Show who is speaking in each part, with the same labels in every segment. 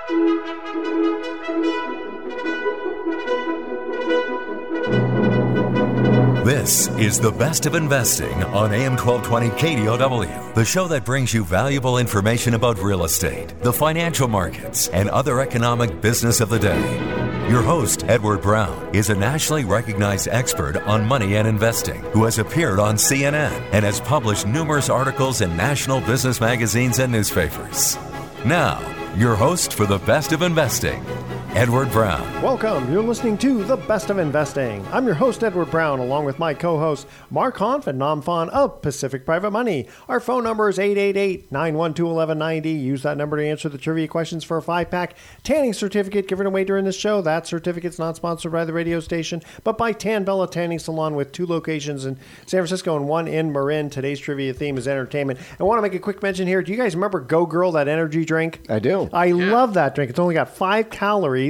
Speaker 1: This is The Best of Investing on AM 1220 KDOW, the show that brings you valuable information about real estate, the financial markets, and other economic business of the day. Your host, Edward Brown, is a nationally recognized expert on money and investing who has appeared on CNN and has published numerous articles in national business magazines and newspapers. Now, your host for The Best of Investing, Edward Brown.
Speaker 2: Welcome. You're listening to The Best of Investing. I'm your host, Edward Brown, along with my co-host, Mark Hanf and Nam Phan of Pacific Private Money. Our phone number is 888-912-1190. Use that number to answer the trivia questions for a 5-pack tanning certificate given away during this show. That certificate's not sponsored by the radio station, but by Tan Bella Tanning Salon with 2 locations in San Francisco and 1 in Marin. Today's trivia theme is entertainment. I want to make a quick mention here. Do you guys remember Go Girl, that energy drink?
Speaker 3: I do.
Speaker 2: I love that drink. It's only got 5 calories.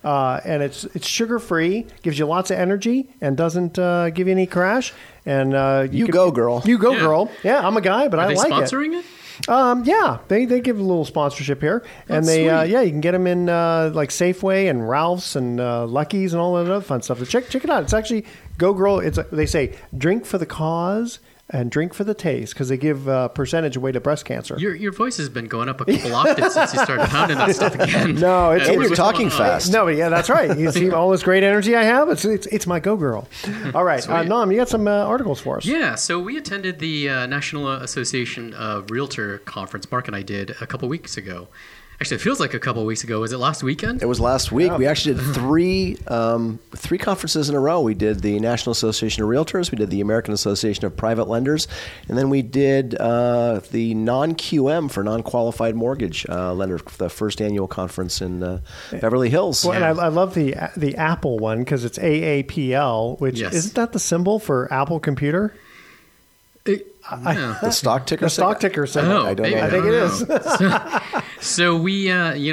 Speaker 2: And it's sugar-free, gives you lots of energy, and doesn't give you any crash. And
Speaker 3: you go, girl.
Speaker 2: You go, girl. Yeah, I'm a guy, but I like it.
Speaker 4: Are they sponsoring it?
Speaker 2: Yeah, they give a little sponsorship here, and they you can get them in like Safeway and Ralph's and Lucky's and all that other fun stuff. So check it out. It's actually Go Girl. They say drink for the cause and drink for the taste, because they give percentage away to breast cancer.
Speaker 4: Your voice has been going up a couple octaves since you started pounding that stuff again.
Speaker 2: No,
Speaker 3: you're talking fast.
Speaker 2: No, but yeah, that's right. You see all this great energy I have? It's my Go Girl. All right. Nam, you got some articles for us.
Speaker 4: Yeah, so we attended the National Association of Realtor conference, Mark and I did, a couple weeks ago. Actually, it feels like a couple of weeks ago. Was it last weekend?
Speaker 3: It was last week.
Speaker 2: Yeah.
Speaker 3: We actually did three conferences in a row. We did the National Association of Realtors, we did the American Association of Private Lenders, and then we did the non-QM for non-qualified mortgage lender, the first annual conference in Beverly Hills.
Speaker 2: Well, and I love the Apple one because it's AAPL, which isn't that the symbol for Apple Computer?
Speaker 3: The stock ticker?
Speaker 2: The stock ticker symbol.
Speaker 4: Oh,
Speaker 2: I don't know. I think it is.
Speaker 4: So we,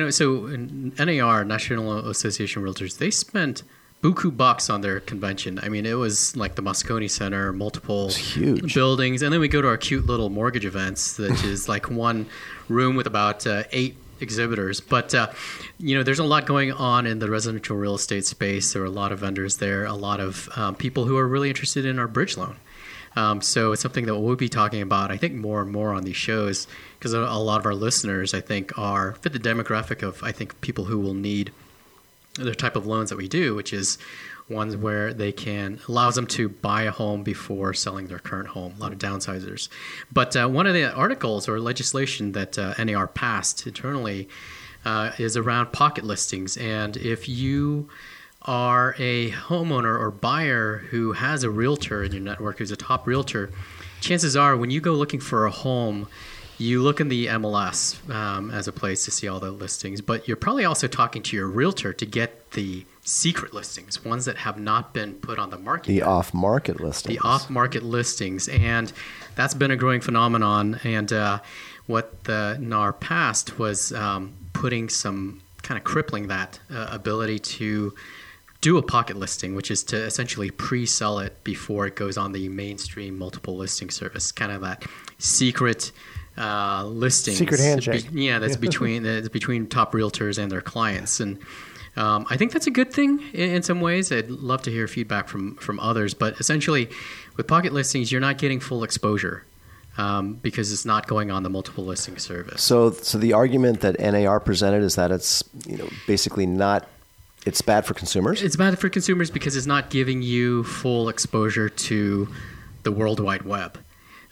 Speaker 4: NAR, National Association of Realtors, they spent buku bucks on their convention. I mean, it was like the Moscone Center, multiple buildings. And then we go to our cute little mortgage events, which is like one room with about 8 exhibitors. But, there's a lot going on in the residential real estate space. There are a lot of vendors there, a lot of people who are really interested in our bridge loan. So it's something that we'll be talking about, I think, more and more on these shows, because a lot of our listeners, I think, fit the demographic of, I think, people who will need the type of loans that we do, which is ones where allows them to buy a home before selling their current home, a lot of downsizers. But one of the articles or legislation that NAR passed internally is around pocket listings. And if you are a homeowner or buyer who has a realtor in your network, who's a top realtor, chances are when you go looking for a home, you look in the MLS as a place to see all the listings, but you're probably also talking to your realtor to get the secret listings, ones that have not been put on the market yet.
Speaker 3: Off-market listings.
Speaker 4: The off-market listings, and that's been a growing phenomenon, and what the NAR passed was putting some kind of crippling that ability to do a pocket listing, which is to essentially pre-sell it before it goes on the mainstream multiple listing service, kind of that secret listings.
Speaker 2: Secret handshake.
Speaker 4: That's between top realtors and their clients. And I think that's a good thing in some ways. I'd love to hear feedback from others. But essentially, with pocket listings, you're not getting full exposure because it's not going on the multiple listing service.
Speaker 3: So the argument that NAR presented is that it's basically not. It's bad for consumers?
Speaker 4: It's bad for consumers because it's not giving you full exposure to the World Wide Web.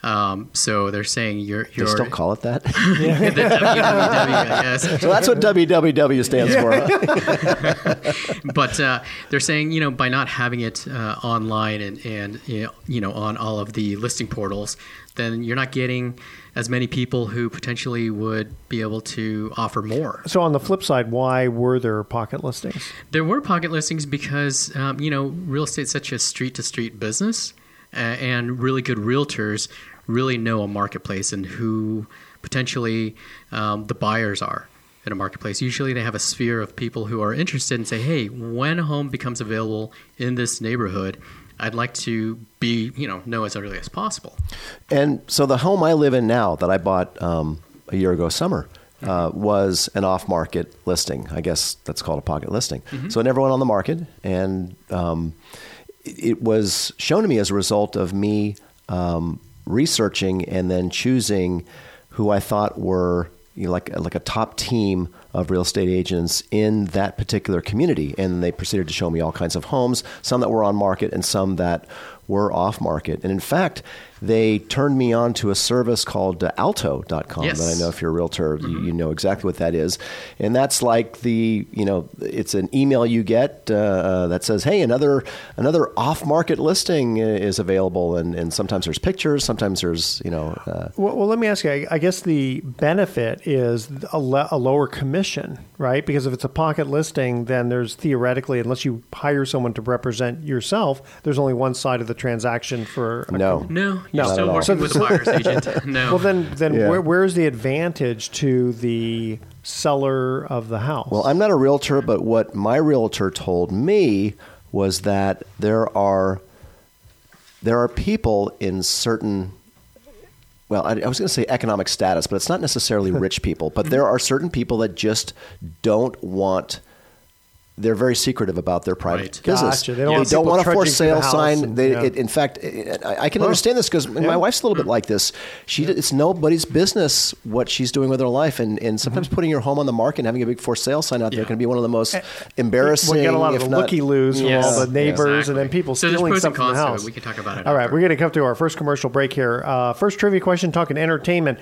Speaker 4: So they're saying you're
Speaker 3: They still call it that?
Speaker 4: The WWW, I guess.
Speaker 3: So that's what WWW stands for. Huh?
Speaker 4: But they're saying, by not having it online and on all of the listing portals, then you're not getting as many people who potentially would be able to offer more.
Speaker 2: So on the flip side, why were there pocket listings?
Speaker 4: There were pocket listings because, real estate's such a street-to-street business, and really good realtors really know a marketplace and who potentially the buyers are in a marketplace. Usually they have a sphere of people who are interested and say, hey, when a home becomes available in this neighborhood, I'd like to know as early as possible.
Speaker 3: And so the home I live in now that I bought a year ago summer, was an off-market listing. I guess that's called a pocket listing. So it never went on the market, and it was shown to me as a result of me researching and then choosing who I thought were like a top team of real estate agents in that particular community. And they proceeded to show me all kinds of homes, some that were on market and some that were off market. And in fact, they turned me on to a service called Alto.com.
Speaker 4: Yes.
Speaker 3: And I know if you're a realtor, you know exactly what that is. And that's like it's an email you get that says, hey, another off-market listing is available. And sometimes there's pictures, sometimes there's,
Speaker 2: Well, let me ask you, I guess the benefit is a lower commission, right? Because if it's a pocket listing, then there's theoretically, unless you hire someone to represent yourself, there's only one side of the transaction for...
Speaker 4: No, you're still working with a buyer's agent. No.
Speaker 2: Well, then where's the advantage to the seller of the house?
Speaker 3: Well, I'm not a realtor, but what my realtor told me was that there are people in certain... Well, I was going to say economic status, but it's not necessarily rich people. But there are certain people that just don't want... They're very secretive about their private business.
Speaker 2: Gotcha.
Speaker 3: They don't want a for sale sign. In fact, I can understand this because my wife's a little bit like this. It's nobody's business what she's doing with her life. And sometimes putting your home on the market and having a big for sale sign out there can be one of the most embarrassing.
Speaker 2: We get a lot of the looky-loos from all the neighbors and then people stealing stuff from the house.
Speaker 4: We can talk about it.
Speaker 2: All right, we're going to come to our first commercial break here. First trivia question, talking entertainment.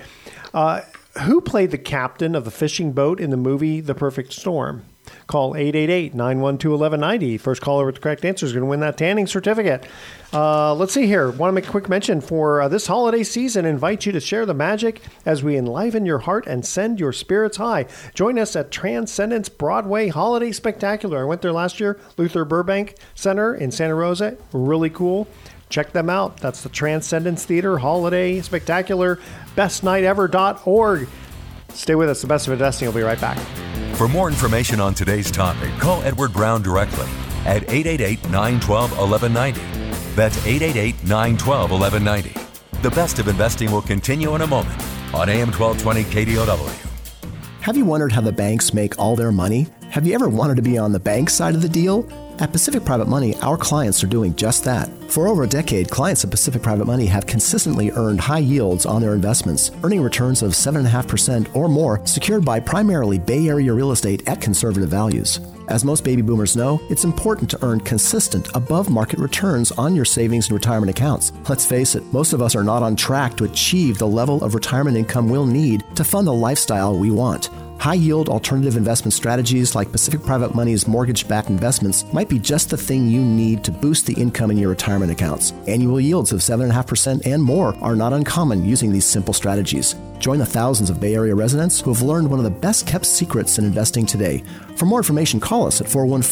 Speaker 2: Who played the captain of the fishing boat in the movie The Perfect Storm? Call 888-912-1190. First caller with the correct answer is going to win that tanning certificate. Let's see here. Want to make a quick mention for this holiday season. Invite you to share the magic as we enliven your heart and send your spirits high. Join us at Transcendence Broadway Holiday Spectacular. I went there last year. Luther Burbank Center in Santa Rosa. Really cool. Check them out. That's the Transcendence Theater Holiday Spectacular. BestNightEver.org. Stay with us. The Best of Investing. We'll be right back.
Speaker 1: For more information on today's topic, call Edward Brown directly at 888-912-1190. That's 888-912-1190. The Best of Investing will continue in a moment on AM 1220 KDOW.
Speaker 5: Have you wondered how the banks make all their money? Have you ever wanted to be on the bank side of the deal? At Pacific Private Money, our clients are doing just that. For over a decade, clients at Pacific Private Money have consistently earned high yields on their investments, earning returns of 7.5% or more, secured by primarily Bay Area real estate at conservative values. As most baby boomers know, it's important to earn consistent, above-market returns on your savings and retirement accounts. Let's face it, most of us are not on track to achieve the level of retirement income we'll need to fund the lifestyle we want. High-yield alternative investment strategies like Pacific Private Money's mortgage-backed investments might be just the thing you need to boost the income in your retirement accounts. Annual yields of 7.5% and more are not uncommon using these simple strategies. Join the thousands of Bay Area residents who have learned one of the best-kept secrets in investing today. For more information, call us at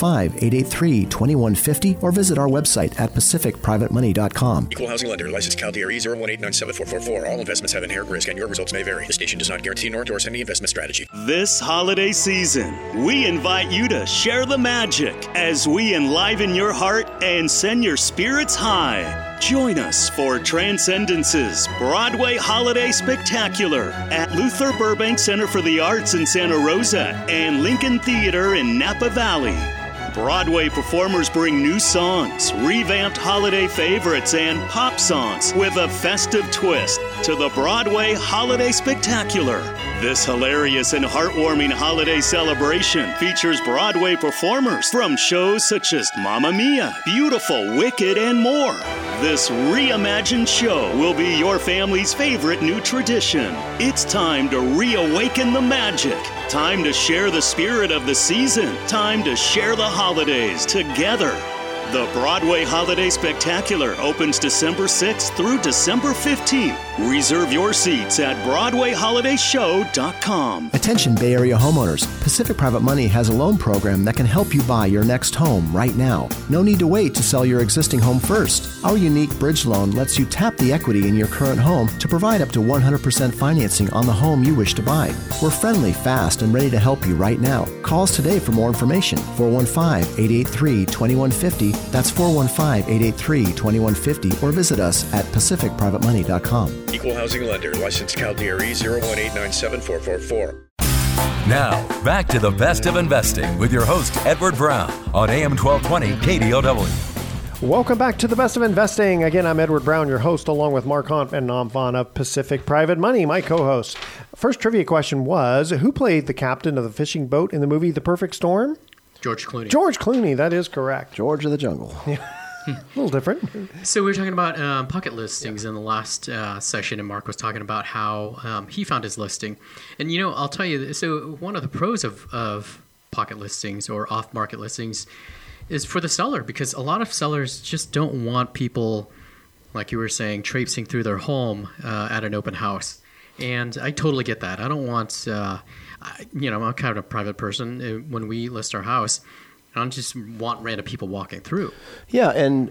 Speaker 5: 415-883-2150 or visit our website at pacificprivatemoney.com.
Speaker 6: Equal housing lender. Licensed CalDRE 0189744. All investments have inherent risk and your results may vary. The station does not guarantee nor endorse any investment strategy.
Speaker 7: This holiday season, we invite you to share the magic as we enliven your heart and send your spirits high. Join us for Transcendence's Broadway Holiday Spectacular at Luther Burbank Center for the Arts in Santa Rosa and Lincoln Theater in Napa Valley. Broadway performers bring new songs, revamped holiday favorites, and pop songs with a festive twist to the Broadway Holiday Spectacular. This hilarious and heartwarming holiday celebration features Broadway performers from shows such as Mamma Mia, Beautiful, Wicked, and more. This reimagined show will be your family's favorite new tradition. It's time to reawaken the magic. Time to share the spirit of the season. Time to share the holidays together. The Broadway Holiday Spectacular opens December 6th through December 15th. Reserve your seats at BroadwayHolidayShow.com.
Speaker 5: Attention Bay Area homeowners. Pacific Private Money has a loan program that can help you buy your next home right now. No need to wait to sell your existing home first. Our unique bridge loan lets you tap the equity in your current home to provide up to 100% financing on the home you wish to buy. We're friendly, fast, and ready to help you right now. Call us today for more information. 415-883-2150. That's 415-883-2150, or visit us at pacificprivatemoney.com.
Speaker 6: Equal housing lender. Licensed CalDRE 0189744.
Speaker 1: Now, back to the best of investing with your host, Edward Brown, on AM 1220 KDOW.
Speaker 2: Welcome back to the best of investing. Again, I'm Edward Brown, your host, along with Mark Hanf and Nam Phan of Pacific Private Money, my co-host. First trivia question was, who played the captain of the fishing boat in the movie The Perfect Storm?
Speaker 4: George Clooney.
Speaker 2: George Clooney, that is correct.
Speaker 3: George of the Jungle.
Speaker 2: A little different.
Speaker 4: So we were talking about pocket listings in the last session, and Mark was talking about how he found his listing. And, I'll tell you, so one of the pros of pocket listings or off-market listings is for the seller, because a lot of sellers just don't want people, like you were saying, traipsing through their home at an open house. And I totally get that. I don't want, I'm kind of a private person. When we list our house, I don't just want random people walking through.
Speaker 3: Yeah, and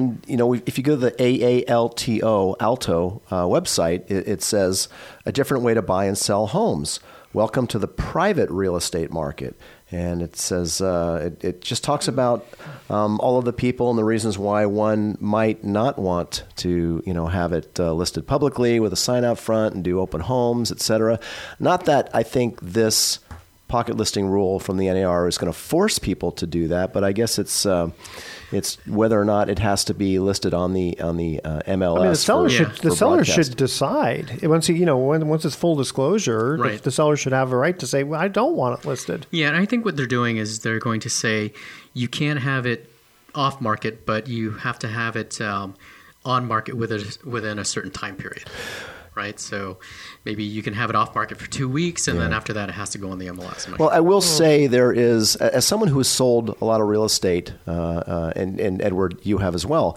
Speaker 3: if you go to the AALTO website, it says a different way to buy and sell homes. Welcome to the private real estate market. And it says it just talks about all of the people and the reasons why one might not want to have it listed publicly with a sign out front and do open homes, etc. Not that I think this pocket listing rule from the NAR is going to force people to do that, but I guess it's whether or not it has to be listed on the MLS.
Speaker 2: The seller should decide once once it's full disclosure. Right. The seller should have a right to say, "Well, I don't want it listed."
Speaker 4: Yeah, and I think what they're doing is they're going to say you can't have it off market, but you have to have it on market within a certain time period. Right, so maybe you can have it off market for 2 weeks, and then after that, it has to go on the MLS.
Speaker 3: Well, I will say there is, as someone who has sold a lot of real estate, and Edward, you have as well.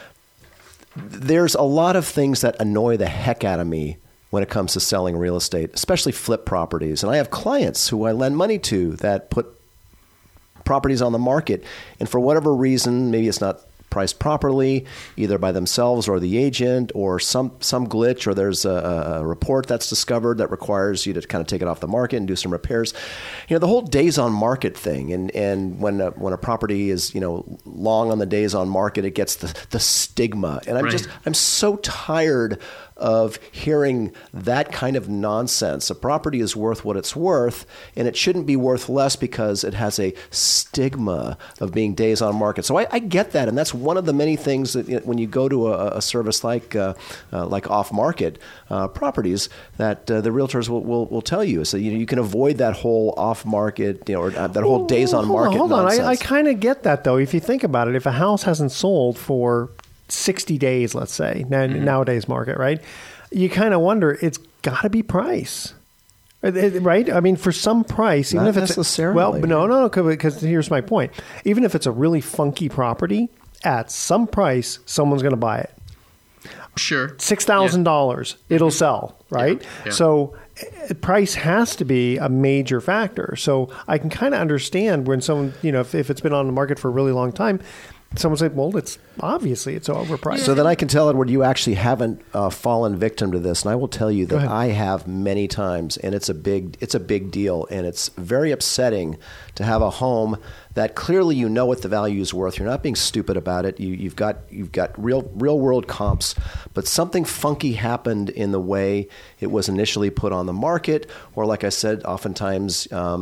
Speaker 3: Mm-hmm. There's a lot of things that annoy the heck out of me when it comes to selling real estate, especially flip properties. And I have clients who I lend money to that put properties on the market, and for whatever reason, maybe it's not priced properly, either by themselves or the agent, or some glitch, or there's a report that's discovered that requires you to kind of take it off the market and do some repairs. The whole days on market thing, and when a property is long on the days on market, it gets the stigma, and I'm so tired of hearing that kind of nonsense. A property is worth what it's worth, and it shouldn't be worth less because it has a stigma of being days on market. So I get that, and that's one of the many things that when you go to a service like off-market properties that the realtors will tell you. So you can avoid that whole off-market or that whole days on market nonsense.
Speaker 2: I kind of get that, though. If you think about it, if a house hasn't sold for 60 days, let's say, nowadays market, right? You kind of wonder, it's got to be price, right? I mean, for some price, even
Speaker 3: Not
Speaker 2: if it's
Speaker 3: necessarily.
Speaker 2: No, because here's my point. Even if it's a really funky property, at some price, someone's going to buy it.
Speaker 4: Sure.
Speaker 2: $6,000, it'll sell, right?
Speaker 4: Yeah.
Speaker 2: So price has to be a major factor. So I can kind of understand when someone, if it's been on the market for a really long time, someone said, well, it's overpriced.
Speaker 3: So then I can tell, Edward, you actually haven't fallen victim to this. And I will tell you that I have many times, and it's a big deal. And it's very upsetting to have a home that clearly what the value is worth. You're not being stupid about it. You've got real world comps, but something funky happened in the way it was initially put on the market, or like I said, oftentimes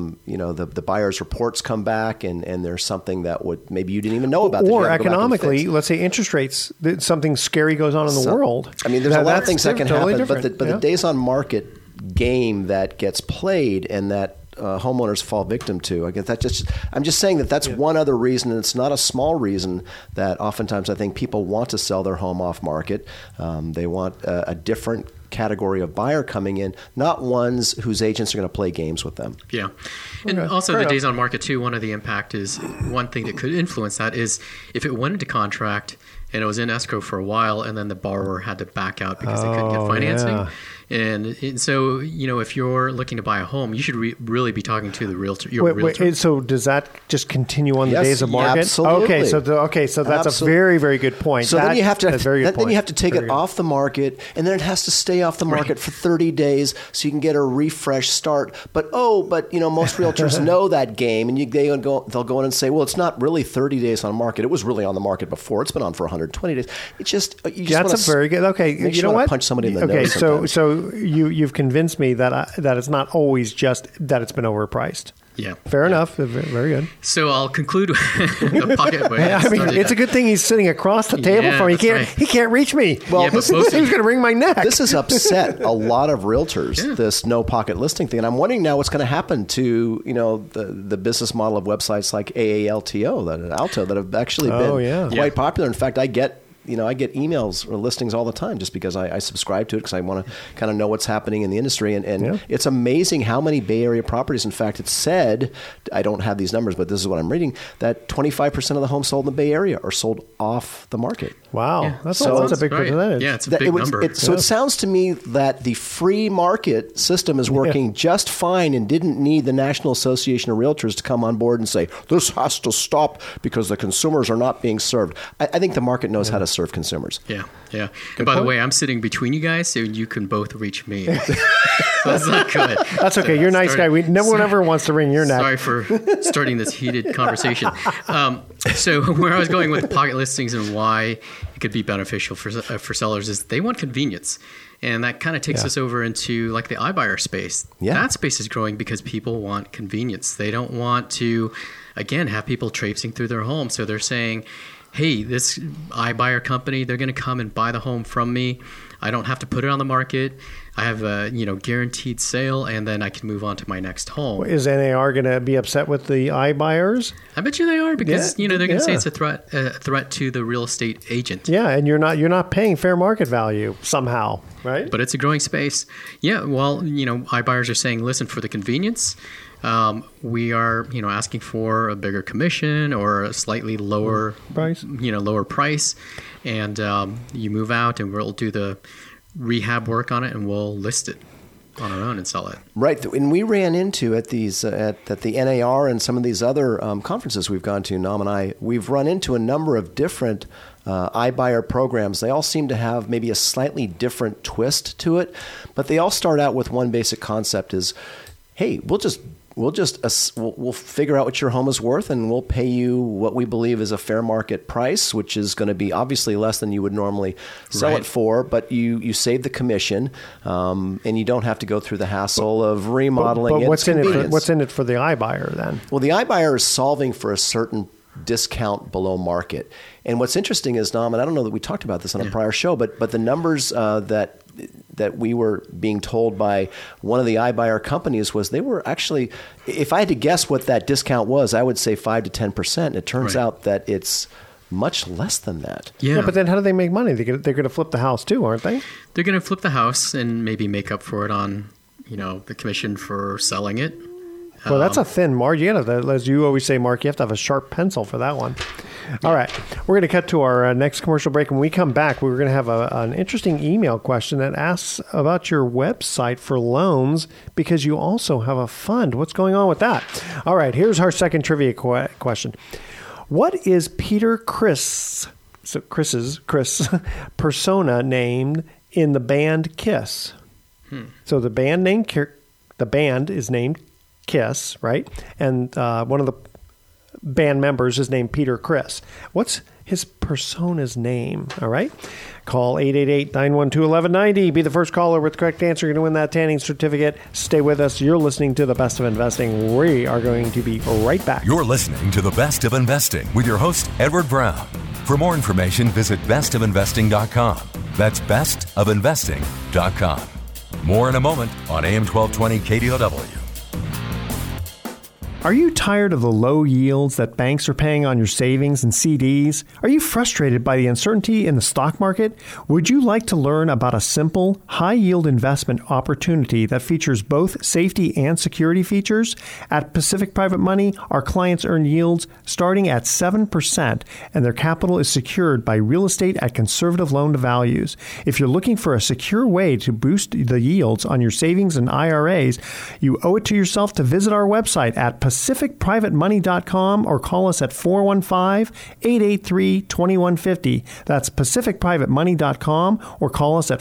Speaker 3: the buyer's reports come back and there's something that maybe you didn't even know about.
Speaker 2: Or economically, let's say interest rates, something scary goes on in the world.
Speaker 3: I mean, there's a lot of things that can
Speaker 2: totally
Speaker 3: happen, but the days on market game that gets played and that homeowners fall victim to. I'm just saying that's one other reason, and it's not a small reason, that oftentimes I think people want to sell their home off market. They want a different category of buyer coming in, not ones whose agents are going to play games with them.
Speaker 4: Yeah. And also the days on market too, one of the impact is, one thing that could influence that is if it went into contract and it was in escrow for a while and then the borrower had to back out because they couldn't get financing. Yeah. And so, if you're looking to buy a home, you should really be talking to the realtor.
Speaker 2: Wait, so does that just continue on the days of market?
Speaker 3: Absolutely.
Speaker 2: So that's a very, very good point.
Speaker 3: So then you have to take it off the market, and then it has to stay off the market for 30 days so you can get a refresh start. But most realtors know that game, and they'll go in and say, well, it's not really 30 days on the market. It was really on the market before. It's been on for 120 days. It's just
Speaker 2: that's a very good. Okay,
Speaker 3: you know what? Punch somebody in the nose.
Speaker 2: So So you've convinced me that it's not always just that it's been overpriced.
Speaker 4: Yeah.
Speaker 2: Fair enough. Very good.
Speaker 4: So I'll conclude with a pocket.
Speaker 2: I mean, it's a good thing he's sitting across the table from me. He can't reach me.
Speaker 3: Well,
Speaker 2: he was going to wring my neck.
Speaker 3: This has upset a lot of realtors, this no pocket listing thing. And I'm wondering now what's going to happen to, the business model of websites like Alto that have actually been quite popular. In fact, I get emails or listings all the time just because I subscribe to it because I want to kind of know what's happening in the industry. And it's amazing how many Bay Area properties, in fact, it's said, I don't have these numbers, but this is what I'm reading, that 25% of the homes sold in the Bay Area are sold off the market.
Speaker 2: Wow. Yeah. That's a big percentage.
Speaker 4: Yeah, it's a big number.
Speaker 3: So it sounds to me that the free market system is working just fine and didn't need the National Association of Realtors to come on board and say, this has to stop because the consumers are not being served. I think the market knows how to serve consumers.
Speaker 4: Yeah. And by the way, I'm sitting between you guys, so you can both reach me. So that's not good.
Speaker 2: That's okay. You're a nice guy. No one ever wants to wring your neck.
Speaker 4: Sorry for starting this heated conversation. So where I was going with pocket listings and why it could be beneficial for sellers is they want convenience. And that kind of takes us over into like the iBuyer space. Yeah. That space is growing because people want convenience. They don't want to, again, have people traipsing through their home. So they're saying, hey, this iBuyer company, they're going to come and buy the home from me. I don't have to put it on the market. I have a guaranteed sale, and then I can move on to my next home.
Speaker 2: Is NAR going to be upset with the iBuyers?
Speaker 4: I bet you they are because they're going to say it's a threat to the real estate agent.
Speaker 2: Yeah, and you're not paying fair market value somehow, right?
Speaker 4: But it's a growing space. Yeah, well, iBuyers are saying, listen, for the convenience, we are, asking for a bigger commission or a slightly lower
Speaker 2: price.
Speaker 4: Lower price, and you move out, and we'll do the rehab work on it, and we'll list it on our own and sell it.
Speaker 3: Right, and we ran into at these at the NAR and some of these other conferences we've gone to, Nam and I, we've run into a number of different iBuyer programs. They all seem to have maybe a slightly different twist to it, but they all start out with one basic concept: is, hey, we'll figure out what your home is worth, and we'll pay you what we believe is a fair market price, which is going to be obviously less than you would normally sell it for, but you save the commission, and you don't have to go through the hassle of remodeling.
Speaker 2: But what's in it for the iBuyer then?
Speaker 3: Well, the iBuyer is solving for a certain discount below market. And what's interesting is, Nam, and I don't know that we talked about this on a prior show, but the numbers that we were being told by one of the iBuyer companies was they were actually, if I had to guess what that discount was, I would say 5 to 10%. It turns out that it's much less than that.
Speaker 2: Yeah, but then how do they make money? They're going to flip the house too, aren't they?
Speaker 4: They're going to flip the house and maybe make up for it on, the commission for selling it.
Speaker 2: Well, that's a thin margin. As you always say, Mark, you have to have a sharp pencil for that one. All right. We're going to cut to our next commercial break. When we come back, we're going to have an interesting email question that asks about your website for loans because you also have a fund. What's going on with that? All right. Here's our second trivia question. What is Peter Criss' persona named in the band Kiss? So the band is named Kiss, right? And one of the band members is named Peter Criss. What's his persona's name? All right. Call 888-912-1190. Be the first caller with the correct answer. You're going to win that tanning certificate. Stay with us. You're listening to The Best of Investing. We are going to be right back.
Speaker 1: You're listening to The Best of Investing with your host, Edward Brown. For more information, visit bestofinvesting.com. That's bestofinvesting.com. More in a moment on AM 1220 KDOW.
Speaker 2: Are you tired of the low yields that banks are paying on your savings and CDs? Are you frustrated by the uncertainty in the stock market? Would you like to learn about a simple, high-yield investment opportunity that features both safety and security features? At Pacific Private Money, our clients earn yields starting at 7%, and their capital is secured by real estate at conservative loan-to-values. If you're looking for a secure way to boost the yields on your savings and IRAs, you owe it to yourself to visit our website at pacificprivatemoney.com or call us at 415-883-2150. That's pacificprivatemoney.com or call us at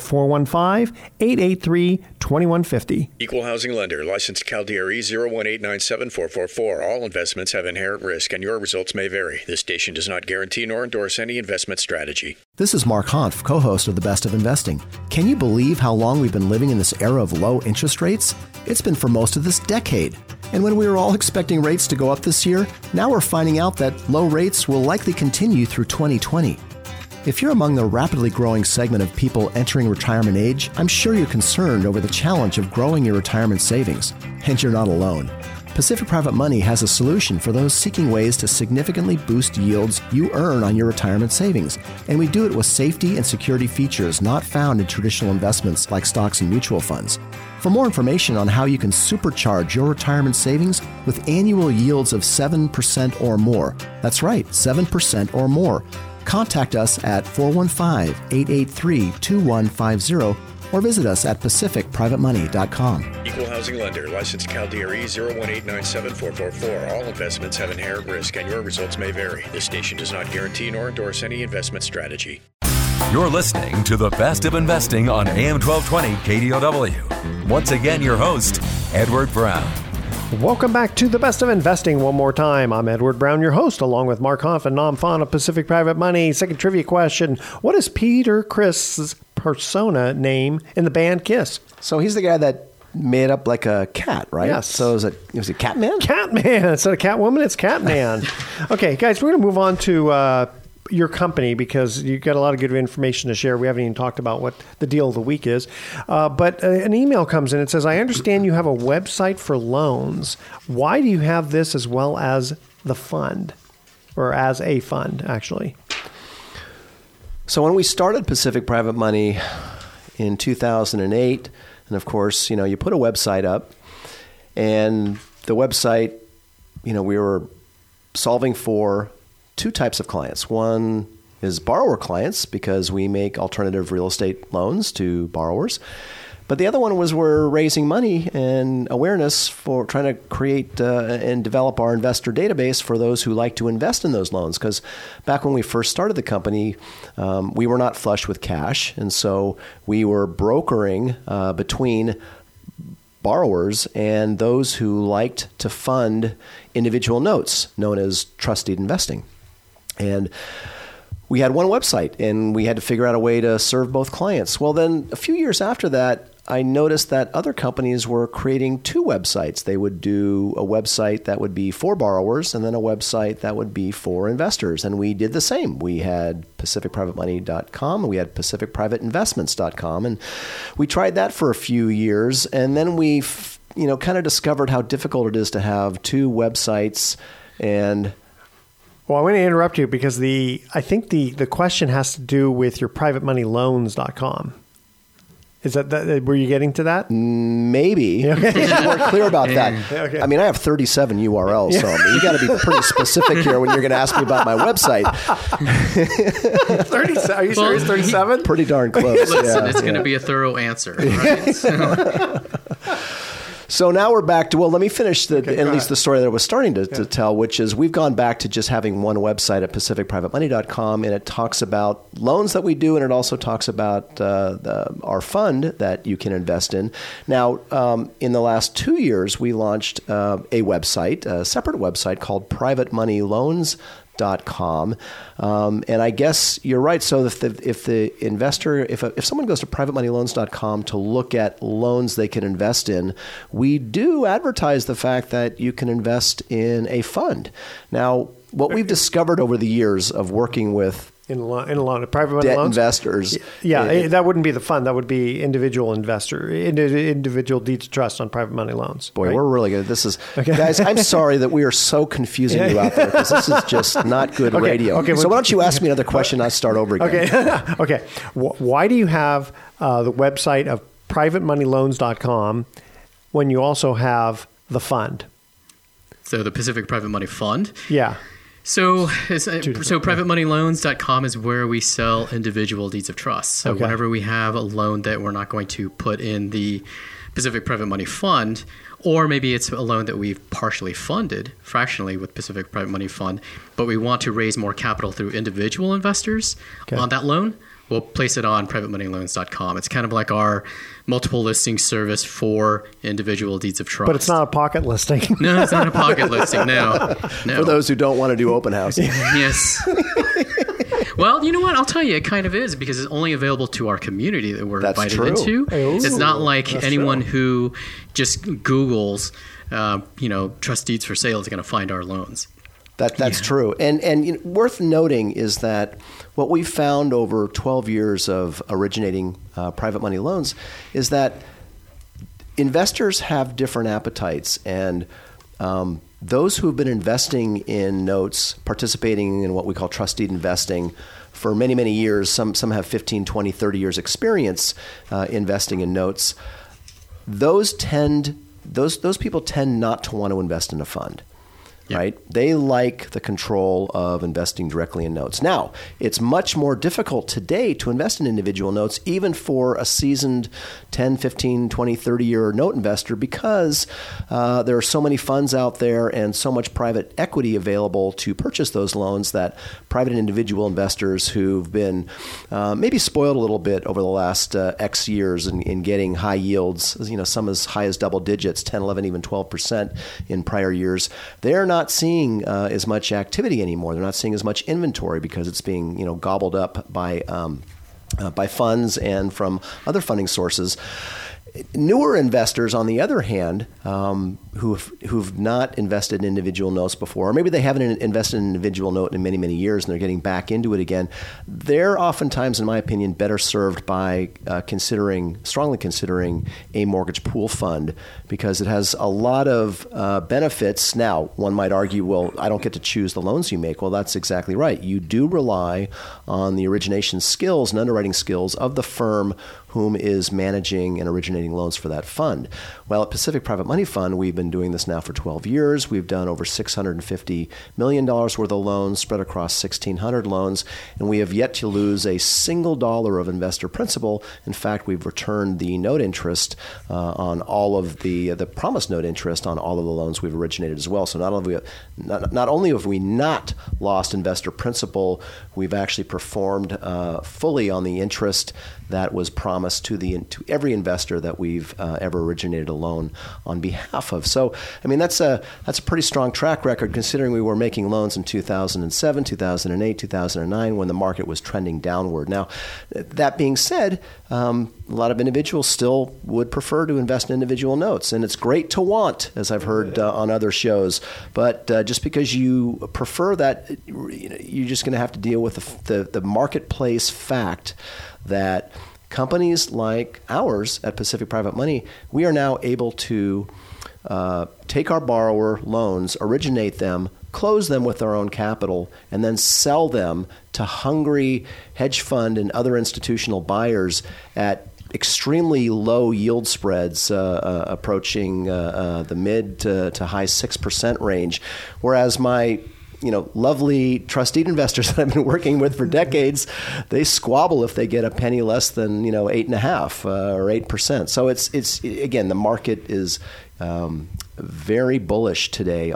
Speaker 2: 415-883-2150.
Speaker 6: Equal housing lender. Licensed CalDRE 018974444. All investments have inherent risk and your results may vary. This station does not guarantee nor endorse any investment strategy.
Speaker 5: This is Mark Hanf, co-host of The Best of Investing. Can you believe how long we've been living in this era of low interest rates? It's been for most of this decade. And when we were all expecting rates to go up this year, now we're finding out that low rates will likely continue through 2020. If you're among the rapidly growing segment of people entering retirement age, I'm sure you're concerned over the challenge of growing your retirement savings. And you're not alone. Pacific Private Money has a solution for those seeking ways to significantly boost yields you earn on your retirement savings. And we do it with safety and security features not found in traditional investments like stocks and mutual funds. For more information on how you can supercharge your retirement savings with annual yields of 7% or more, that's right, 7% or more, contact us at 415-883-2150 or visit us at pacificprivatemoney.com.
Speaker 6: Equal housing lender. Licensed CalDRE 018974444. All investments have inherent risk and your results may vary. This station does not guarantee nor endorse any investment strategy.
Speaker 1: You're listening to the Best of Investing on AM 1220 KDOW. Once again, your host, Edward Brown.
Speaker 2: Welcome back to the Best of Investing one more time. I'm Edward Brown, your host, along with Mark Hanf and Nam Phan of Pacific Private Money. Second trivia question. What is Peter Criss's persona name in the band Kiss?
Speaker 3: So he's the guy that made up like a cat, right?
Speaker 2: Yes.
Speaker 3: So was it Catman?
Speaker 2: Catman. Instead of Catwoman, it's Catman. Okay, guys, we're going to move on to your company because you've got a lot of good information to share. We haven't even talked about what the deal of the week is. But an email comes in. It says, I understand you have a website for loans. Why do you have this as well as the fund? Or as a fund, actually?
Speaker 3: So when we started Pacific Private Money in 2008, and of course, you put a website up, and the website, we were solving for two types of clients. One is borrower clients because we make alternative real estate loans to borrowers. But the other one was we're raising money and awareness for trying to create and develop our investor database for those who like to invest in those loans. Because back when we first started the company, we were not flush with cash. And so we were brokering between borrowers and those who liked to fund individual notes, known as trust deed investing. And we had one website, and we had to figure out a way to serve both clients. Well, then a few years after that, I noticed that other companies were creating two websites. They would do a website that would be for borrowers and then a website that would be for investors. And we did the same. We had pacificprivatemoney.com and we had pacificprivateinvestments.com. And we tried that for a few years. And then we kind of discovered how difficult it is to have two websites. And
Speaker 2: well, I want to interrupt you because I think the question has to do with your privatemoneyloans.com. Is that were you getting to that?
Speaker 3: Maybe. Okay. You should be more clear about that. Okay. I mean, I have 37 URLs, so you got to be pretty specific here when you're going to ask me about my website.
Speaker 2: 37? Are you serious? 37?
Speaker 3: Pretty darn close.
Speaker 4: Listen, it's going to be a thorough answer. Right?
Speaker 3: So now we're back to, let me finish at least the story that I was starting to tell, which is we've gone back to just having one website at pacificprivatemoney.com, and it talks about loans that we do, and it also talks about our fund that you can invest in. Now, in the last 2 years, we launched a website, a separate website called privatemoneyloans.com. And I guess you're right. So if the investor, if someone goes to privatemoneyloans.com to look at loans they can invest in, we do advertise the fact that you can invest in a fund. Now, what we've discovered over the years of working with
Speaker 2: in a loan, private money
Speaker 3: debt
Speaker 2: loans?
Speaker 3: investors.
Speaker 2: Yeah, that wouldn't be the fund. That would be individual deeds of trust on private money loans.
Speaker 3: Boy, right? We're really good at this. Guys, I'm sorry that we are so confusing you out there because this is just not good radio. Okay, so why don't you ask me another question and I'll start over again.
Speaker 2: Okay. Why do you have the website of privatemoneyloans.com when you also have the fund?
Speaker 4: So the Pacific Private Money Fund?
Speaker 2: Yeah.
Speaker 4: So privatemoneyloans.com is where we sell individual deeds of trust. So whenever we have a loan that we're not going to put in the Pacific Private Money Fund, or maybe it's a loan that we've partially funded fractionally with Pacific Private Money Fund, but we want to raise more capital through individual investors on that loan, we'll place it on privatemoneyloans.com. It's kind of like our multiple listing service for individual deeds of trust.
Speaker 2: But it's not a pocket listing.
Speaker 4: No, it's not a pocket listing. No.
Speaker 3: For those who don't want to do open houses.
Speaker 4: Yes. Well, you know what? I'll tell you, it kind of is, because it's only available to our community that we're invited into.
Speaker 2: Ooh,
Speaker 4: it's not like anyone
Speaker 2: true.
Speaker 4: who just Googles, trust deeds for sale is going to find our loans.
Speaker 3: That's true. And worth noting is that what we've found over 12 years of originating private money loans is that investors have different appetites, and those who have been investing in notes, participating in what we call trust deed investing for many, many years, some have 15, 20, 30 years experience investing in notes, those people tend not to want to invest in a fund. Yep. Right? They like the control of investing directly in notes. Now, it's much more difficult today to invest in individual notes, even for a seasoned 10, 15, 20, 30-year note investor, because there are so many funds out there and so much private equity available to purchase those loans that private and individual investors who've been maybe spoiled a little bit over the last X years in getting high yields, some as high as double digits, 10, 11, even 12% in prior years, they're not seeing as much activity anymore. They're not seeing as much inventory because it's being gobbled up by funds and from other funding sources. Newer investors, on the other hand, who've not invested in individual notes before, or maybe they haven't invested in an individual note in many, many years and they're getting back into it again, they're oftentimes, in my opinion, better served by strongly considering a mortgage pool fund, because it has a lot of benefits. Now, one might argue, well, I don't get to choose the loans you make. Well, that's exactly right. You do rely on the origination skills and underwriting skills of the firm whom is managing and originating loans for that fund. Well, at Pacific Private Money Fund, we've been doing this now for 12 years. We've done over $650 million worth of loans spread across 1,600 loans, and we have yet to lose a single dollar of investor principal. In fact, we've returned the note interest on all of the promised note interest on all of the loans we've originated as well. So not only have we not lost investor principal, we've actually performed fully on the interest that was promised to every investor that we've ever originated a loan on behalf of. So, I mean, that's a pretty strong track record, considering we were making loans in 2007, 2008, 2009, when the market was trending downward. Now, that being said, a lot of individuals still would prefer to invest in individual notes, and it's great to want, as I've heard on other shows. But just because you prefer that, you're just going to have to deal with the marketplace fact that companies like ours at Pacific Private Money, we are now able to take our borrower loans, originate them, close them with our own capital, and then sell them to hungry hedge fund and other institutional buyers at extremely low yield spreads, approaching the mid to high 6% range, whereas my lovely trust deed investors that I've been working with for decades, they squabble if they get a penny less than 8.5% or 8%. So it's again, the market is very bullish today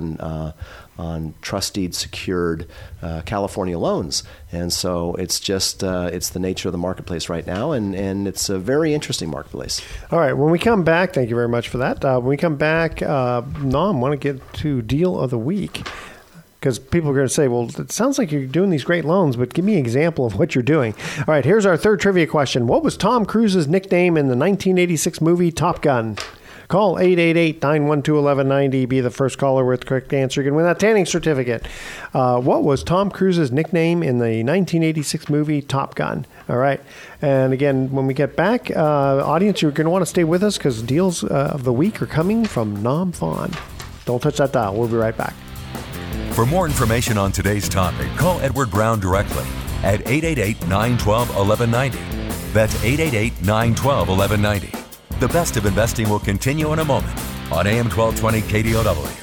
Speaker 3: on trust deed secured California loans, and so it's just it's the nature of the marketplace right now, and it's a very interesting marketplace.
Speaker 2: All right, when we come back, thank you very much for that. When we come back, Nam, want to get to Deal of the Week. Because people are going to say, well, it sounds like you're doing these great loans, but give me an example of what you're doing. All right, here's our third trivia question. What was Tom Cruise's nickname in the 1986 movie Top Gun? Call 888-912-1190. Be the first caller with the correct answer. You can win that tanning certificate. What was Tom Cruise's nickname in the 1986 movie Top Gun? All right. And again, when we get back, audience, you're going to want to stay with us because deals of the week are coming from Nam Phan. Don't touch that dial. We'll be right back.
Speaker 1: For more information on today's topic, call Edward Brown directly at 888-912-1190. That's 888-912-1190. The best of investing will continue in a moment on AM 1220 KDOW.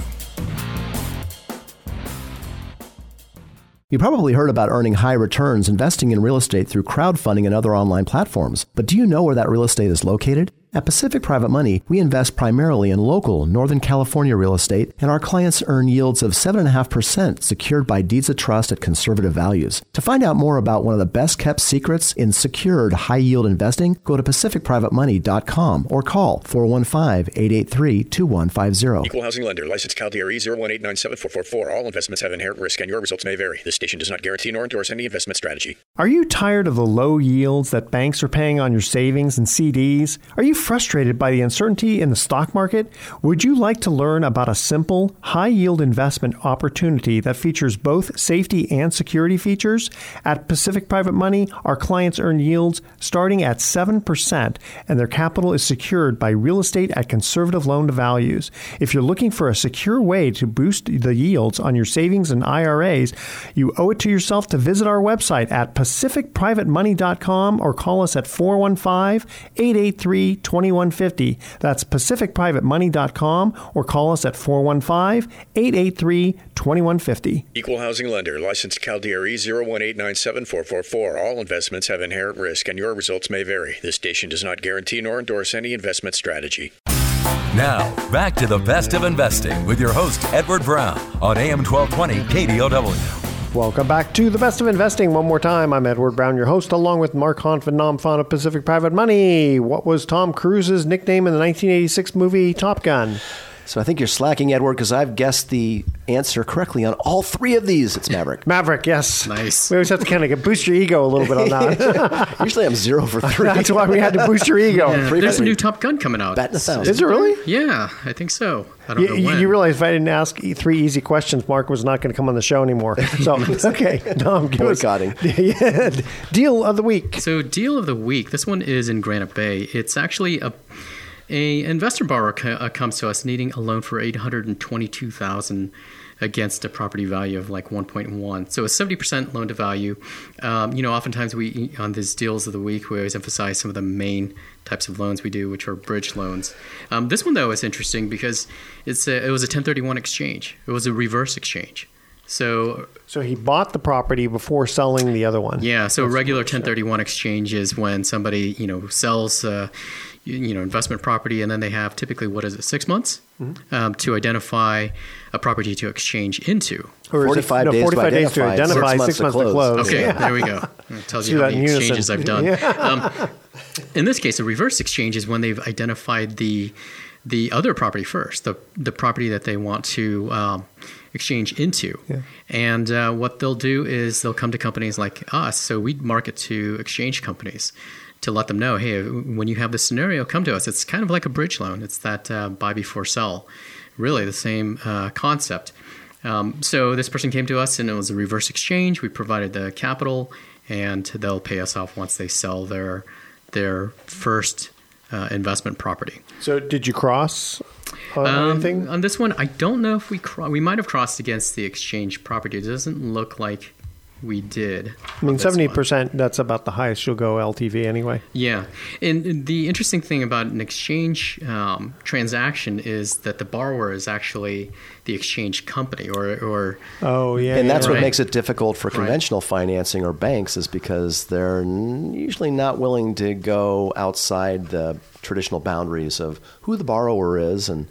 Speaker 5: You probably heard about earning high returns investing in real estate through crowdfunding and other online platforms. But do you know where that real estate is located? At Pacific Private Money, we invest primarily in local Northern California real estate, and our clients earn yields of 7.5% secured by deeds of trust at conservative values. To find out more about one of the best-kept secrets in secured high-yield investing, go to PacificPrivateMoney.com or call 415-883-2150.
Speaker 6: Equal housing lender. Licensed CalDRE 018974444. All investments have inherent risk and your results may vary. This station does not guarantee nor endorse any investment strategy.
Speaker 2: Are you tired of the low yields that banks are paying on your savings and CDs? Are you frustrated by the uncertainty in the stock market? Would you like to learn about a simple, high-yield investment opportunity that features both safety and security features? At Pacific Private Money, our clients earn yields starting at 7%, and their capital is secured by real estate at conservative loan-to-values. If you're looking for a secure way to boost the yields on your savings and IRAs, you owe it to yourself to visit our website at PacificPrivateMoney.com or call us at 415-883-2150. That's PacificPrivateMoney.com or call us at 415-883-2150.
Speaker 6: Equal housing lender. Licensed CalDRE 018974444. All investments have inherent risk and your results may vary. This station does not guarantee nor endorse any investment strategy.
Speaker 1: Now, back to the best of investing with your host, Edward Brown, on AM 1220 KDOW.
Speaker 2: Welcome back to the Best of Investing. One more time, I'm Edward Brown, your host, along with Mark Hanf and Nam Phan of Pacific Private Money. What was Tom Cruise's nickname in the 1986 movie Top Gun?
Speaker 3: So I think you're slacking, Edward, because I've guessed the answer correctly on all three of these. It's Maverick.
Speaker 2: Maverick, yes.
Speaker 4: Nice.
Speaker 2: We always have to kind of boost your ego a little bit on that.
Speaker 3: Usually I'm 0 for 3.
Speaker 2: That's why we had to boost your ego.
Speaker 4: Yeah, there's a new Top Gun coming out.
Speaker 3: Batting 1,000.
Speaker 2: Is it really?
Speaker 4: Yeah, I think so. I don't know when.
Speaker 2: You realize if I didn't ask 3 easy questions, Mark was not going to come on the show anymore. So, okay. Tom, give us deal of the week.
Speaker 4: So, deal of the week. This one is in Granite Bay. It's actually a investor borrower comes to us needing a loan for $822,000 against a property value of like 1.1. So a 70% loan to value. Oftentimes we on these deals of the week we always emphasize some of the main types of loans we do, which are bridge loans. This one though is interesting because it was a 1031 exchange. It was a reverse exchange. So
Speaker 2: he bought the property before selling the other one.
Speaker 4: Yeah. So that's regular 1031 exchange is when somebody sells investment property, and then they have typically 6 months to identify a property to exchange into.
Speaker 3: 45 days
Speaker 2: to identify, 6 months to close.
Speaker 4: Okay, there we go. It tells you how many exchanges I've done. Yeah. In this case, a reverse exchange is when they've identified the other property first, the property that they want to exchange into. Yeah. And what they'll do is they'll come to companies like us. So we market to exchange companies to let them know, hey, when you have this scenario, come to us. It's kind of like a bridge loan. It's that buy before sell. Really the same concept. So this person came to us and it was a reverse exchange. We provided the capital and they'll pay us off once they sell their first investment property.
Speaker 2: So did you cross on anything?
Speaker 4: On this one, I don't know if we might have crossed against the exchange property. It doesn't look like we did.
Speaker 2: I mean, 70%, that's about the highest you'll go LTV anyway.
Speaker 4: Yeah. And the interesting thing about an exchange transaction is that the borrower is actually the exchange company or
Speaker 2: Oh, yeah.
Speaker 3: And that's what makes it difficult for conventional financing or banks is because they're usually not willing to go outside the traditional boundaries of who the borrower is, and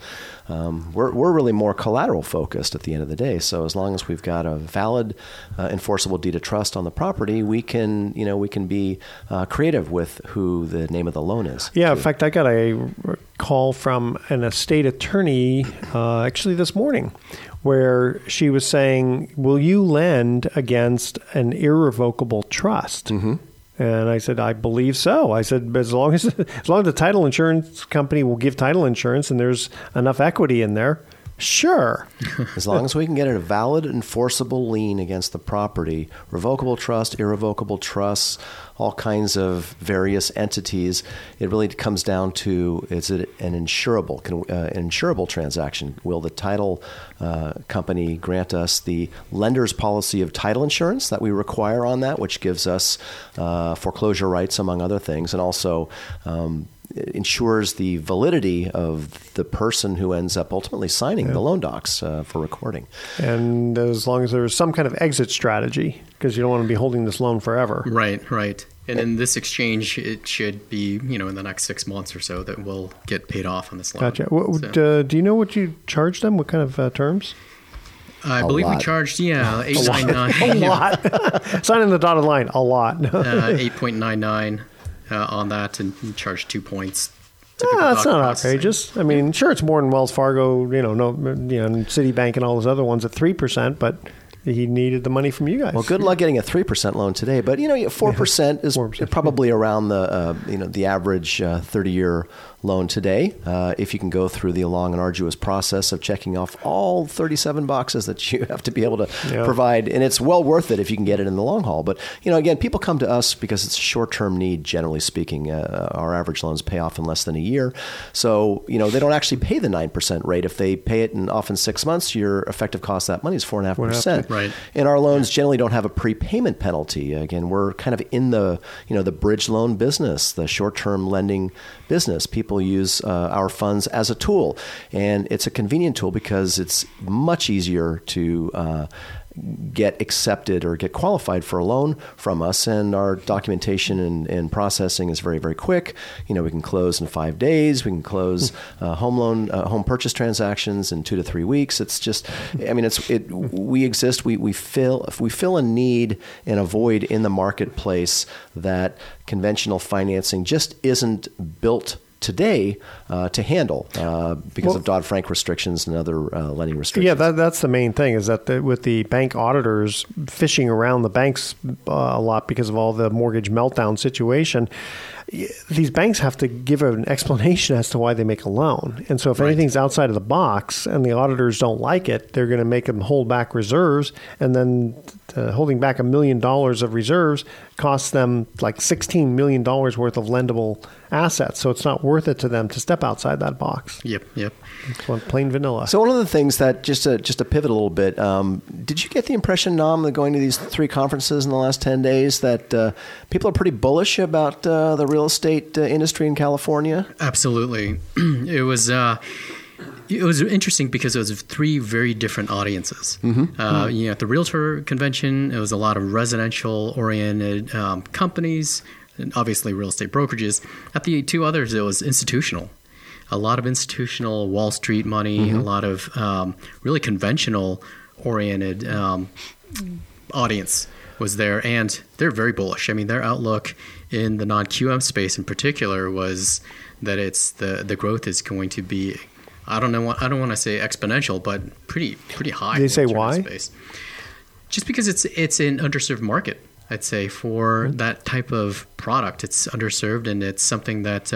Speaker 3: we're really more collateral focused at the end of the day. So as long as we've got a valid, enforceable deed of trust on the property, we can be creative with who the name of the loan is.
Speaker 2: Yeah, in fact, I got a call from an estate attorney actually this morning, where she was saying, "Will you lend against an irrevocable trust?" Mm-hmm. And I said, I believe so. I said, as long as the title insurance company will give title insurance and there's enough equity in there, sure.
Speaker 3: As long as we can get a valid, enforceable lien against the property, revocable trust, irrevocable trusts, all kinds of various entities, it really comes down to, is it an insurable transaction? Will the title company grant us the lender's policy of title insurance that we require on that, which gives us foreclosure rights, among other things, and also ensures the validity of the person who ends up ultimately signing the loan docs for recording.
Speaker 2: And as long as there's some kind of exit strategy, because you don't want to be holding this loan forever.
Speaker 4: Right. And in this exchange, it should be, in the next 6 months or so that we'll get paid off on this loan.
Speaker 2: Gotcha. Do you know what you charged them? What kind of terms?
Speaker 4: I believe we charged, $8.99.
Speaker 2: A lot. Sign in the dotted line. A lot.
Speaker 4: 8.99 on that, and you charge 2 points.
Speaker 2: That's not outrageous. I mean, sure, it's more than Wells Fargo, Citibank and all those other ones at 3%, but he needed the money from you guys.
Speaker 3: Well, good luck getting a 3% loan today, but 4% is 4%. Probably around the average 30-year loan today. If you can go through the long and arduous process of checking off all 37 boxes that you have to be able to provide, and it's well worth it if you can get it in the long haul. But again, people come to us because it's a short-term need. Generally speaking, our average loans pay off in less than a year, so they don't actually pay the 9% rate. If they pay it off in 6 months, your effective cost of that money is 4.5%.
Speaker 4: Right.
Speaker 3: And our loans generally don't have a prepayment penalty. Again, we're kind of in the the bridge loan business, the short-term lending business. People use our funds as a tool, and it's a convenient tool because it's much easier to get accepted or get qualified for a loan from us, and our documentation and processing is very, very quick. We can close in 5 days. We can close home purchase transactions in 2 to 3 weeks. It's just, we exist. We fill a need and a void in the marketplace that conventional financing just isn't built today to handle because of Dodd-Frank restrictions and other lending restrictions.
Speaker 2: Yeah, that's the main thing, is that with the bank auditors fishing around the banks a lot because of all the mortgage meltdown situation, these banks have to give an explanation as to why they make a loan. And so if anything's outside of the box and the auditors don't like it, they're going to make them hold back reserves, and then holding back $1 million of reserves costs them like $16 million worth of lendable assets. So it's not worth it to them to step outside that box.
Speaker 4: Yep.
Speaker 2: It's plain vanilla.
Speaker 3: So one of the things that, just to pivot a little bit, did you get the impression, Nam, that going to these 3 conferences in the last 10 days that people are pretty bullish about the real estate industry in California?
Speaker 4: Absolutely. It was interesting because it was 3 very different audiences. At the Realtor Convention, it was a lot of residential-oriented companies, and obviously real estate brokerages. At the 2 others, it was institutional. A lot of institutional Wall Street money, a lot of really conventional-oriented audience was there, and they're very bullish. I mean, their outlook in the non-QM space in particular was that the growth is going to be, I don't want to say exponential, but pretty high.
Speaker 2: Did they say why?
Speaker 4: Space. Just because it's an underserved market, I'd say, for that type of product. It's underserved, and it's something that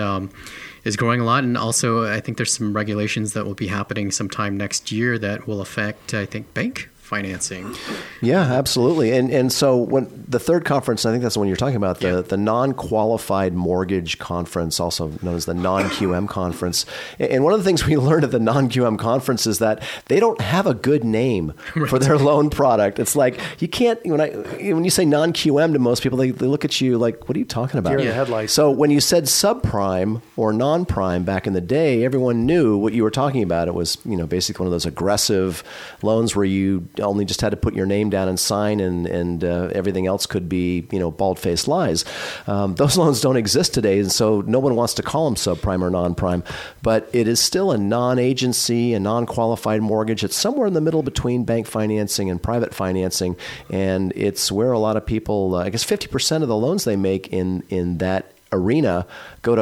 Speaker 4: is growing a lot. And also, I think there's some regulations that will be happening sometime next year that will affect, I think, bank financing.
Speaker 3: Yeah, absolutely. And so when the 3rd conference, I think that's the one you're talking about, the non-qualified mortgage conference, also known as the non-QM conference. And one of the things we learned at the non-QM conference is that they don't have a good name for their loan product. It's like, you can't, when you say non-QM to most people, they look at you like, what are you talking about?
Speaker 2: You're in the headlights.
Speaker 3: So when you said subprime or non-prime back in the day, everyone knew what you were talking about. It was, basically one of those aggressive loans where you only just had to put your name down and sign, and everything else could be, bald-faced lies. Those loans don't exist today, and so no one wants to call them subprime or non-prime. But it is still a non-agency, a non-qualified mortgage. It's somewhere in the middle between bank financing and private financing, and it's where a lot of people, I guess 50% of the loans they make in that arena go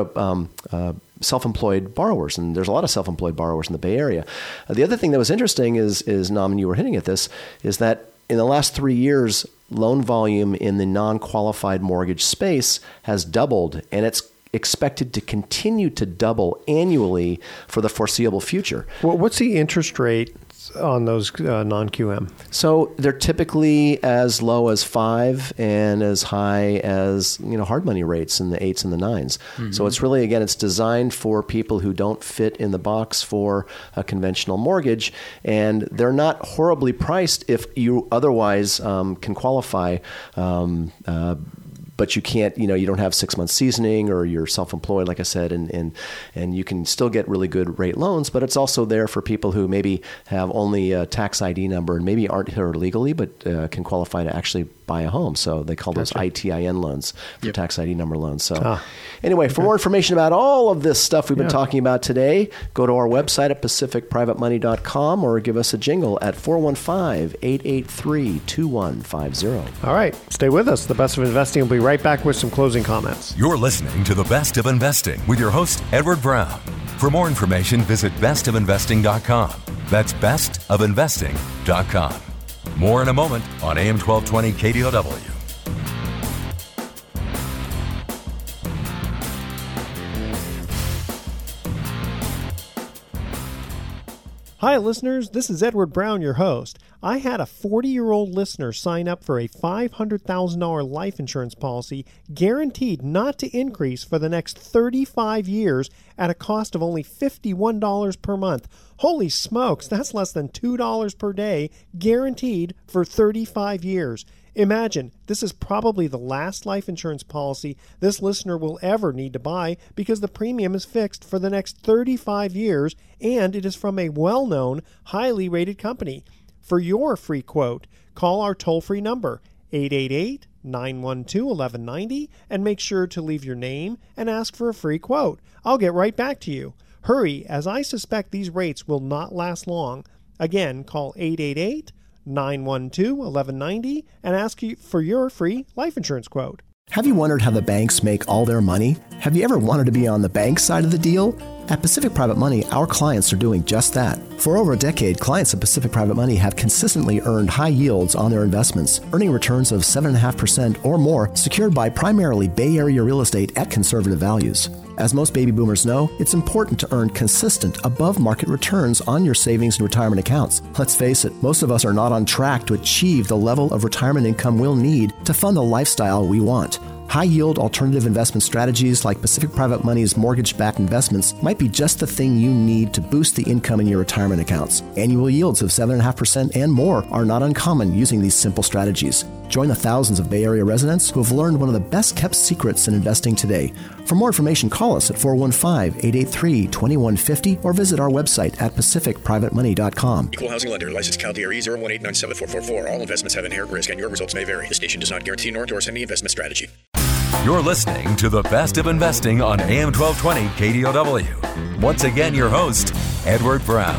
Speaker 3: to self-employed borrowers, and there's a lot of self-employed borrowers in the Bay Area. The other thing that was interesting is Nam, and you were hinting at this, is that in the last 3 years, loan volume in the non-qualified mortgage space has doubled, and it's expected to continue to double annually for the foreseeable future.
Speaker 2: Well, what's the interest rate on those non-QM?
Speaker 3: So they're typically as low as 5 and as high as hard money rates in the 8s and the 9s. So it's really, again, it's designed for people who don't fit in the box for a conventional mortgage, and they're not horribly priced if you otherwise can qualify. But you can't, you don't have 6 months seasoning, or you're self-employed, like I said, and you can still get really good rate loans. But it's also there for people who maybe have only a tax ID number and maybe aren't here legally, but can qualify to actually buy a home. So they call those ITIN loans for tax ID number loans. So anyway, for more information about all of this stuff we've been talking about today, go to our website at pacificprivatemoney.com or give us a jingle at 415-883-2150.
Speaker 2: All right, stay with us. The Best of Investing will be right back with some closing comments.
Speaker 1: You're listening to The Best of Investing with your host, Edward Brown. For more information, visit bestofinvesting.com. That's bestofinvesting.com. More in a moment on AM 1220 KDOW.
Speaker 2: Hi, listeners. This is Edward Brown, your host. I had a 40-year-old listener sign up for a $500,000 life insurance policy guaranteed not to increase for the next 35 years at a cost of only $51 per month. Holy smokes, that's less than $2 per day, guaranteed for 35 years. Imagine, this is probably the last life insurance policy this listener will ever need to buy because the premium is fixed for the next 35 years and it is from a well-known, highly rated company. For your free quote, call our toll-free number, 888-912-1190, and make sure to leave your name and ask for a free quote. I'll get right back to you. Hurry, as I suspect these rates will not last long. Again, call 888-912-1190 and ask you for your free life insurance quote.
Speaker 5: Have you wondered how the banks make all their money? Have you ever wanted to be on the bank side of the deal? At Pacific Private Money, our clients are doing just that. For over a decade, clients at Pacific Private Money have consistently earned high yields on their investments, earning returns of 7.5% or more, secured by primarily Bay Area real estate at conservative values. As most baby boomers know, it's important to earn consistent, above-market returns on your savings and retirement accounts. Let's face it, most of us are not on track to achieve the level of retirement income we'll need to fund the lifestyle we want. High-yield alternative investment strategies like Pacific Private Money's mortgage-backed investments might be just the thing you need to boost the income in your retirement accounts. Annual yields of 7.5% and more are not uncommon using these simple strategies. Join the thousands of Bay Area residents who have learned one of the best-kept secrets in investing today. For more information, call us at 415-883-2150 or visit our website at pacificprivatemoney.com.
Speaker 6: Equal housing lender. Licensed CalDRE 018974444. All investments have inherent risk and your results may vary. The station does not guarantee nor endorse any investment strategy.
Speaker 1: You're listening to The Best of Investing on AM 1220 KDOW. Once again, your host, Edward Brown.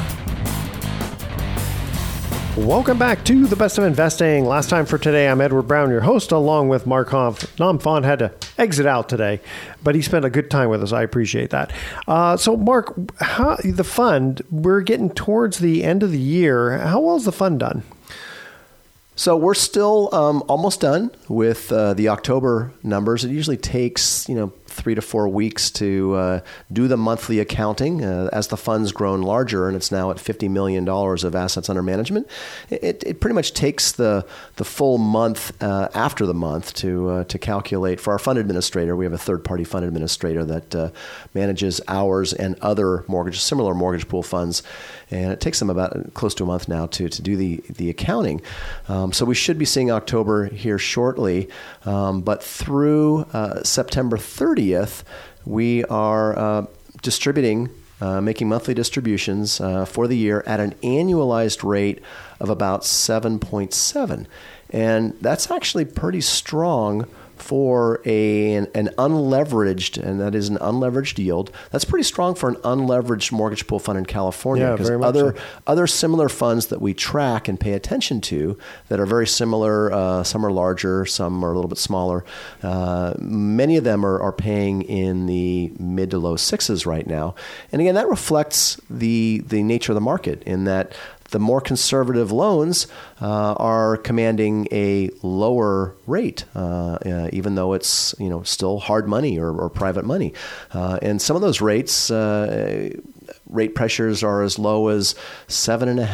Speaker 2: Welcome back to The Best of Investing. Last time for today, I'm Edward Brown, your host, along with Mark Hanf. Nam Phan had to exit out today, but he spent a good time with us. I appreciate that. So, Mark, the fund, we're getting towards the end of the year. How well is the fund done?
Speaker 3: So we're still almost done with the October numbers. It usually takes 3 to 4 weeks to do the monthly accounting as the fund's grown larger and it's now at $50 million of assets under management. It pretty much takes the full month after the month to calculate. For our fund administrator, we have a third-party fund administrator that manages ours and other similar mortgage pool funds. And it takes them about close to a month now to do the accounting. So we should be seeing October here shortly. But through September 30th, we are distributing, making monthly distributions for the year at an annualized rate of about 7.7. And that's actually pretty strong for an unleveraged, and that is an unleveraged yield. That's pretty strong for an unleveraged mortgage pool fund in California, because other similar funds that we track and pay attention to that are very similar, some are larger, some are a little bit smaller. Many of them are paying in the mid to low sixes right now. And again, that reflects the nature of the market in that the more conservative loans are commanding a lower rate, even though it's still hard money or private money. And some of those rates, rate pressures are as low as 7.5%,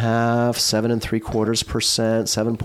Speaker 3: 7.75%,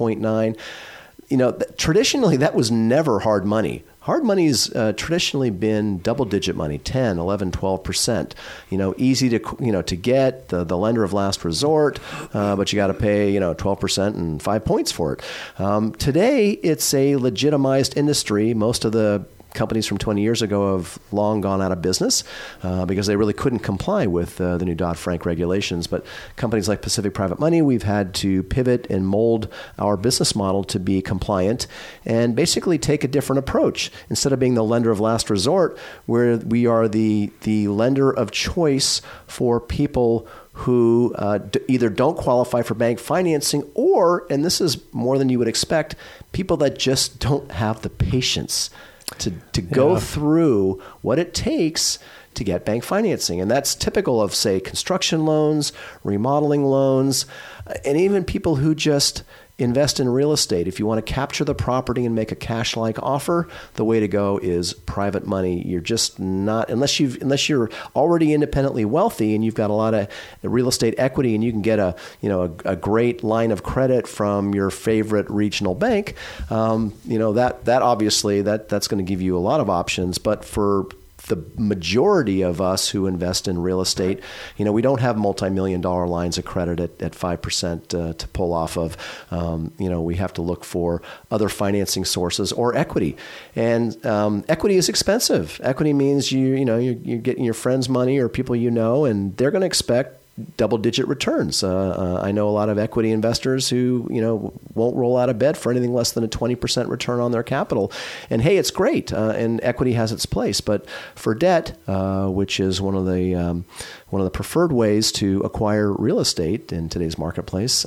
Speaker 3: 7.9%. Traditionally that was never hard money. Hard money's traditionally been double-digit money, 10, 11, 12%. Easy to get, the lender of last resort, but you got to pay 12% and 5 points for it. Today, it's a legitimized industry. Most of the companies from 20 years ago have long gone out of business because they really couldn't comply with the new Dodd-Frank regulations. But companies like Pacific Private Money, we've had to pivot and mold our business model to be compliant and basically take a different approach. Instead of being the lender of last resort, where we are the lender of choice for people who either don't qualify for bank financing or, and this is more than you would expect, people that just don't have the patience to go through what it takes to get bank financing. And that's typical of, say, construction loans, remodeling loans, and even people who just invest in real estate. If you want to capture the property and make a cash-like offer, the way to go is private money. You're just not, unless you're already independently wealthy and you've got a lot of real estate equity and you can get a great line of credit from your favorite regional bank, that obviously that's going to give you a lot of options. But for the majority of us who invest in real estate, we don't have multi-million-dollar lines of credit at 5% to pull off of. We have to look for other financing sources or equity, and equity is expensive. Equity means you're getting your friends' money or people and they're going to expect double-digit returns. I know a lot of equity investors who, won't roll out of bed for anything less than a 20% return on their capital. And hey, it's great, and equity has its place. But for debt, which is one of the preferred ways to acquire real estate in today's marketplace,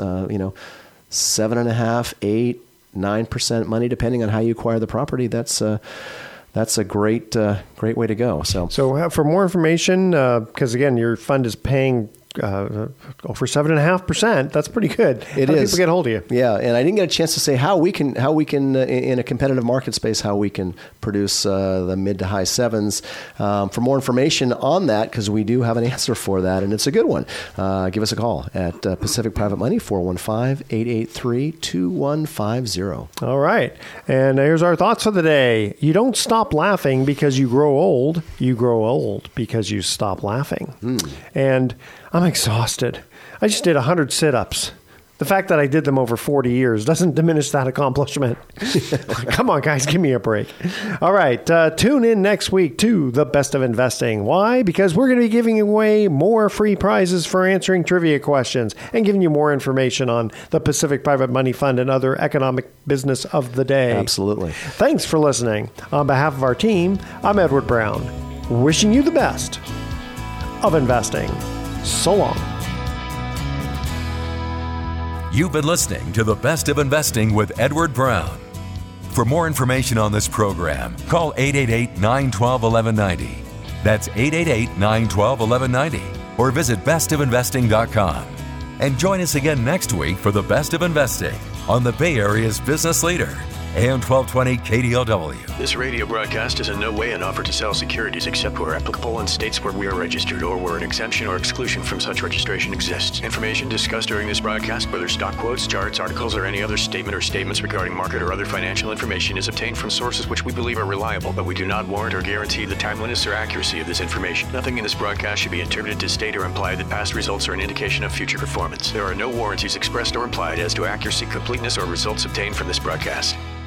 Speaker 3: 7.5%, 8%, 9% money, depending on how you acquire the property. That's a great way to go. So
Speaker 2: for more information, because again, your fund is paying over 7.5%. That's pretty good.
Speaker 3: It
Speaker 2: is.
Speaker 3: How do
Speaker 2: people get a hold of you?
Speaker 3: Yeah, and I didn't get a chance to say how we can in a competitive market space, how we can produce the mid to high sevens. For more information on that, because we do have an answer for that, and it's a good one, give us a call at Pacific Private Money, 415-883-2150.
Speaker 2: All right, and here's our thoughts for the day. You don't stop laughing because you grow old. You grow old because you stop laughing. And I'm exhausted. I just did 100 sit-ups. The fact that I did them over 40 years doesn't diminish that accomplishment. Come on, guys, give me a break. All right, tune in next week to The Best of Investing. Why? Because we're going to be giving away more free prizes for answering trivia questions and giving you more information on the Pacific Private Money Fund and other economic business of the day.
Speaker 3: Absolutely.
Speaker 2: Thanks for listening. On behalf of our team, I'm Edward Brown, wishing you the best of investing. So long.
Speaker 1: You've been listening to The Best of Investing with Edward Brown. For more information on this program, call 888-912-1190. That's 888-912-1190. Or visit bestofinvesting.com. And join us again next week for The Best of Investing on the Bay Area's business leader, AM 1220 KDOW.
Speaker 6: This radio broadcast is in no way an offer to sell securities except where applicable in states where we are registered or where an exemption or exclusion from such registration exists. Information discussed during this broadcast, whether stock quotes, charts, articles, or any other statement or statements regarding market or other financial information, is obtained from sources which we believe are reliable, but we do not warrant or guarantee the timeliness or accuracy of this information. Nothing in this broadcast should be interpreted to state or imply that past results are an indication of future performance. There are no warranties expressed or implied as to accuracy, completeness, or results obtained from this broadcast.